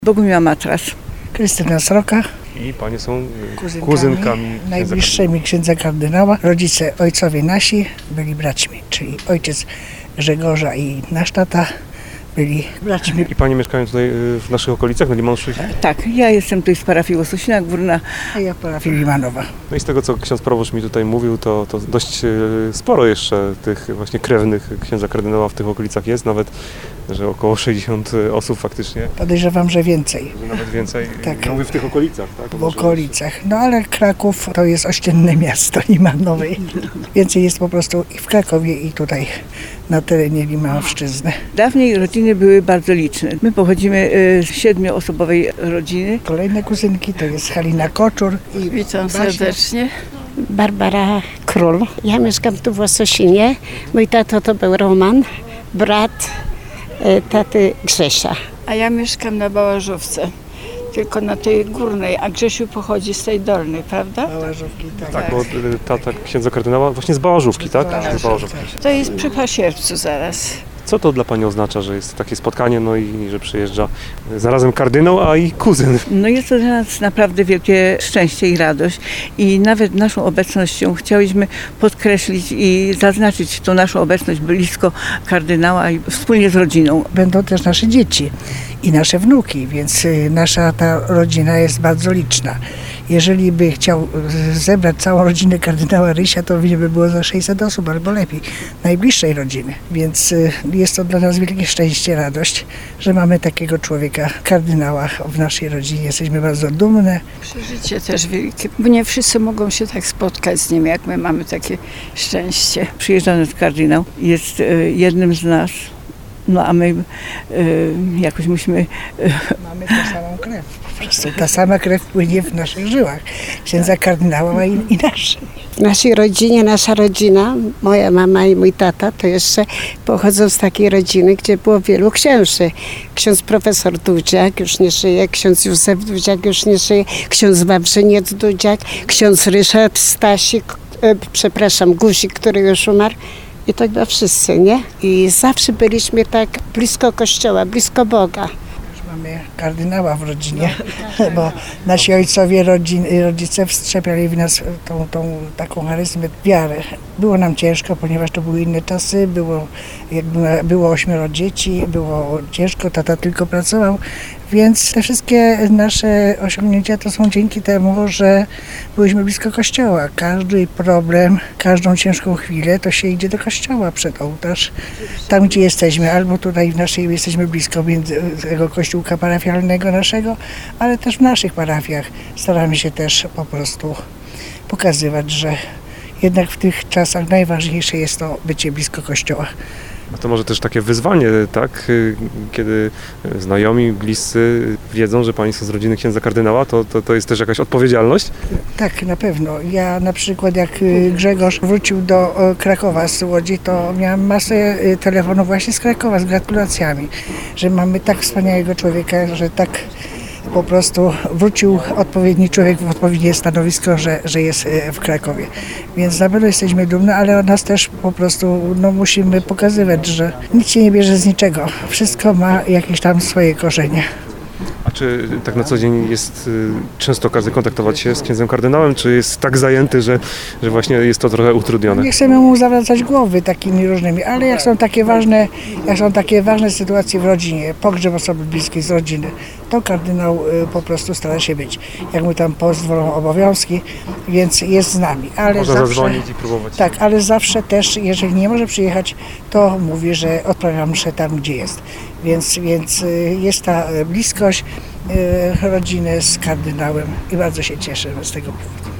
Bogumiła Matras. Krystyna Sroka, I panie są kuzynkami najbliższymi księdza kardynała. Rodzice, ojcowie nasi byli braćmi, czyli ojciec Grzegorza i nasz tata byli braćmi. I panie mieszkają tutaj w naszych okolicach, na Limanszyźnie? Tak, ja jestem tutaj z parafii Łososina Górna. A ja parafii Limanowa. No i z tego, co ksiądz proboszcz mi tutaj mówił, to dość sporo jeszcze tych właśnie krewnych księdza kardynała w tych okolicach jest, nawet, że około 60 osób faktycznie, Podejrzewam, że więcej że nawet więcej. Tak. Ja mówię w tych okolicach, tak? w okolicach. No ale Kraków to jest ościenne miasto Limanowej. Więcej jest po prostu i w Krakowie, i tutaj na terenie Limanowszczyzny. Dawniej rodziny były bardzo liczne. My pochodzimy z 7-osobowej rodziny. Kolejne kuzynki to jest Halina Koczur i Witam Basia. serdecznie. Barbara Król. Ja mieszkam tu w Łososinie. Mój tato to był Roman, brat taty Grzesia. A ja mieszkam na Bałażówce, tylko na tej górnej, a Grzesiu pochodzi z tej dolnej, prawda? Bałażówki, tak. Tak, bo tata księdza kardynała właśnie z Bałażówki, tak? Z Bałażówki. To jest przy Pasierbcu zaraz. Co to dla pani oznacza, że jest takie spotkanie, no i że przyjeżdża zarazem kardynał, a i kuzyn? No jest to dla nas naprawdę wielkie szczęście i radość i nawet naszą obecnością chciałyśmy podkreślić i zaznaczyć tą naszą obecność blisko kardynała i wspólnie z rodziną. Będą też nasze dzieci i nasze wnuki, więc nasza ta rodzina jest bardzo liczna. Jeżeli by chciał zebrać całą rodzinę kardynała Rysia, to by było za 600 osób albo lepiej, najbliższej rodziny. Więc jest to dla nas wielkie szczęście, radość, że mamy takiego człowieka, kardynała w naszej rodzinie. Jesteśmy bardzo dumne. Przeżycie też wielkie, bo nie wszyscy mogą się tak spotkać z nim, jak my mamy takie szczęście. Przyjeżdża nasz kardynał, jest jednym z nas. No a my jakoś musimy. Mamy tę samą krew. Po prostu ta sama krew płynie w naszych żyłach. Księdza kardynała i naszej. W naszej rodzinie, nasza rodzina, moja mama i mój tata, to jeszcze pochodzą z takiej rodziny, gdzie było wielu księży. Ksiądz profesor Dudziak już nie żyje, ksiądz Józef Dudziak już nie żyje, ksiądz Wawrzyniec Dudziak, ksiądz Ryszard Stasik, Guzik, który już umarł. I to chyba wszyscy, nie? I zawsze byliśmy tak blisko Kościoła, blisko Boga. Mamy kardynała w rodzinie, bo nasi ojcowie, rodzice wszczepiali w nas tą taką charyzmę, wiarę. Było nam ciężko, ponieważ to były inne czasy, było 8 dzieci, było ciężko, tata tylko pracował, więc te wszystkie nasze osiągnięcia to są dzięki temu, że byliśmy blisko Kościoła. Każdy problem, każdą ciężką chwilę to się idzie do Kościoła przed ołtarz. Tam, gdzie jesteśmy, albo tutaj jesteśmy blisko tego kościółka parafialnego naszego, ale też w naszych parafiach staramy się też po prostu pokazywać, że jednak w tych czasach najważniejsze jest to bycie blisko Kościoła. A to może też takie wyzwanie, tak? Kiedy znajomi, bliscy wiedzą, że pani są z rodziny księdza kardynała, to jest też jakaś odpowiedzialność? Tak, na pewno. Ja na przykład jak Grzegorz wrócił do Krakowa z Łodzi, to miałam masę telefonów właśnie z Krakowa z gratulacjami, że mamy tak wspaniałego człowieka, że tak po prostu wrócił odpowiedni człowiek w odpowiednie stanowisko, że jest w Krakowie. Więc na pewno jesteśmy dumni, ale od nas też po prostu musimy pokazywać, że nic się nie bierze z niczego. Wszystko ma jakieś tam swoje korzenie. A czy tak na co dzień jest często okazja kontaktować się z księdzem kardynałem, czy jest tak zajęty, że właśnie jest to trochę utrudnione? Nie chcemy mu zawracać głowy takimi różnymi, ale jak są takie ważne sytuacje w rodzinie, pogrzeb osoby bliskiej z rodziny, to kardynał po prostu stara się być. Jak mu tam pozwolą obowiązki, więc jest z nami. Ale Można zawsze, zadzwonić i próbować. tak, ale zawsze też, jeżeli nie może przyjechać, to mówi, że odprawia mszę tam, gdzie jest. Więc jest ta bliskość rodziny z kardynałem i bardzo się cieszę z tego powodu.